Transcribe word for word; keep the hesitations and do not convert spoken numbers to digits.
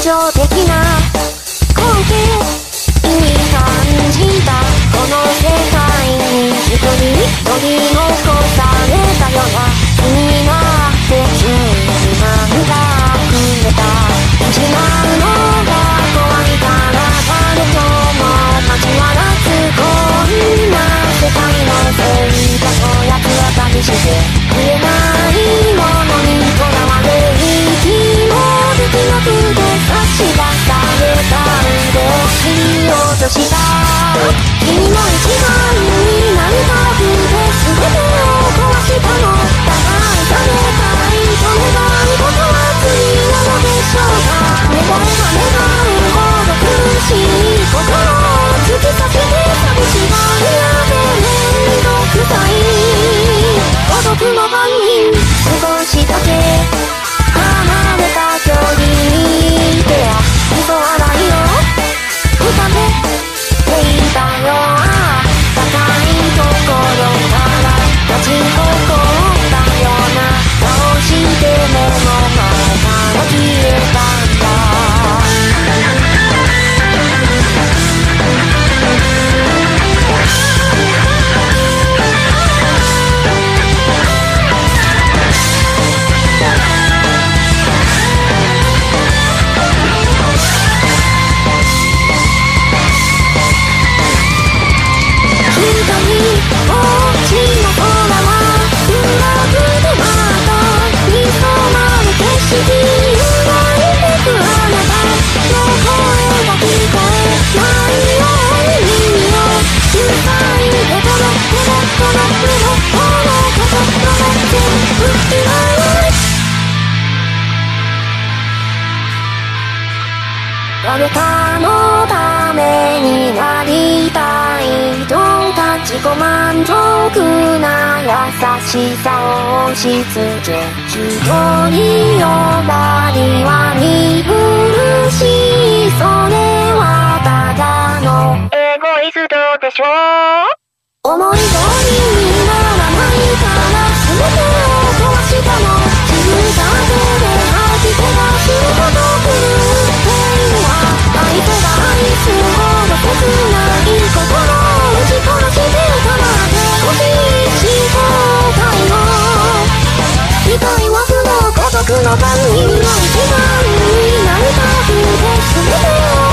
象的な光景に感じた。この世界に一人取り残されたような気になって急に涙くれた。失うのが怖いから誰とも交わらずこんな世界のせいだと役当たりして食えないものにとらわれ息もできなくて差し出された腕を切り落とした。君も一番になりたくて全てを壊したの。だが愛されたいと願うことは罪なのでしょうか。願えば願うほど苦しい心を突き刺して寂しがり屋で面倒くさい孤独の番人。少しだけ離れた距離では嘘はないよ。浮かべていたよ。高いところから立ち誇ったような顔して目の前から消えたんだ。誰かのためになりたいと自己満足な優しさを押し付け一人よばりは見苦しい。それはただのエゴイストでしょ。思い通りにならないから全てを壊したの。自分だけで吐き気がするほど苦しいわ。相手が愛すほど切ない心を打ち殺してたまで欲しいし後悔を痛い枠の孤独の番人は一番になりたくて全てを